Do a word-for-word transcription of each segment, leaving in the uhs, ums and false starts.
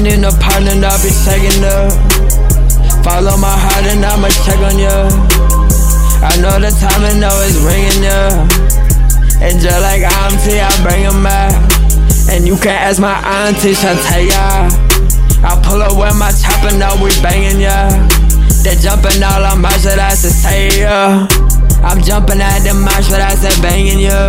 ain't in a partner, I'll be taking up. Follow my heart and I'ma check on you. I know the time and know it's ringing, yeah. And just like auntie, I bring him back. And you can ask my auntie, Shantae, yeah. I pull up with my chopper, know we banging, yeah. They jumping all on my shit, I said, say, yeah. I'm jumping at the marsh, but I said, banging, yeah.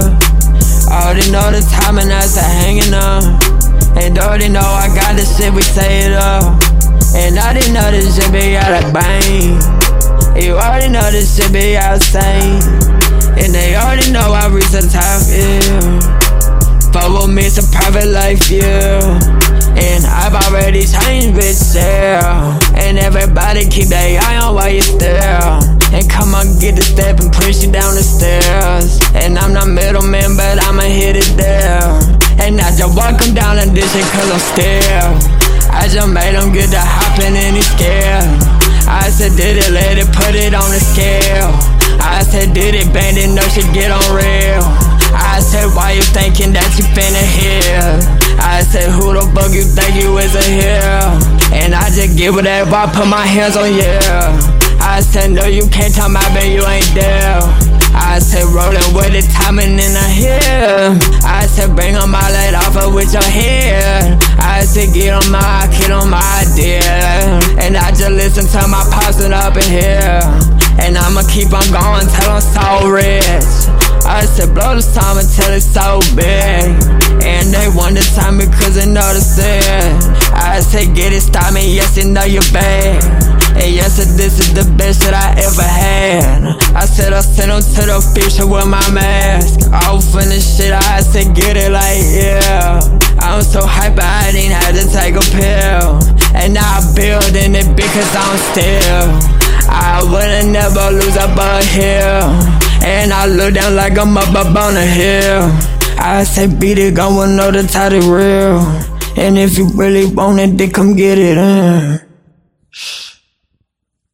I already know the time and I said, hanging up. And already know I got this shit, we say it up. And I didn't know this shit be out of bang. You already know this shit be outside. And they already know I reach the top, yeah. Follow me, it's a private life, yeah. And I've already changed, bitch, yeah. And everybody keep their eye on while you stare. And come on, get the step and push you down the stairs. And I'm not middleman, but I'ma hit it there. And I just walk him down and dish it cause I'm still. I just made him get to hopping and he's scared. I said, did it, let it, put it on the scale. I said, did it, bend it, no shit, get on real. I said, why you thinking that you finna hear? I said, who the fuck you think you is a hero? And I just get whatever I put my hands on, yeah. I said, no, you can't tell my man you ain't there. I said, rolling with the timing in the hill. I said, bring on my light off of with your head. I said, get on my, get on my idea. And I just listen to my pops and up in here. And I'ma keep on going till I'm so rich. I said, blow the time until it's so big. And they want to time me cause they notice it. I said, get it, stop me, yes, you know you're bad. And yes, this is the best that I ever had. I said, I'll send them to the future with my mask off and the shit, I said, get it like, yeah. I'm so hyper, I didn't have to take a pill. And now I'm building it because I'm still. I wouldn't never lose up a hill. And I look down like I'm up up on a hill. I say beat it, gon' know the title real. And if you really want it, then come get it in.